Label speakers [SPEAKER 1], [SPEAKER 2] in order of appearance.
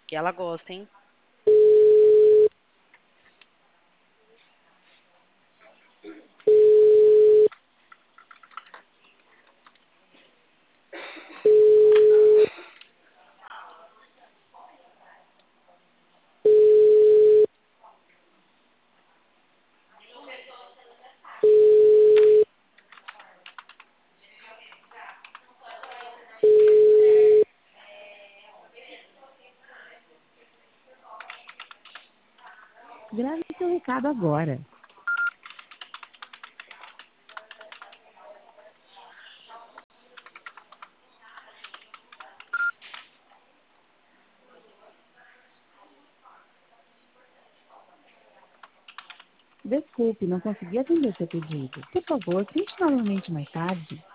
[SPEAKER 1] E ela gosta, hein?
[SPEAKER 2] Grave seu recado agora. Desculpe, não consegui atender seu pedido. Por favor, tente novamente mais tarde.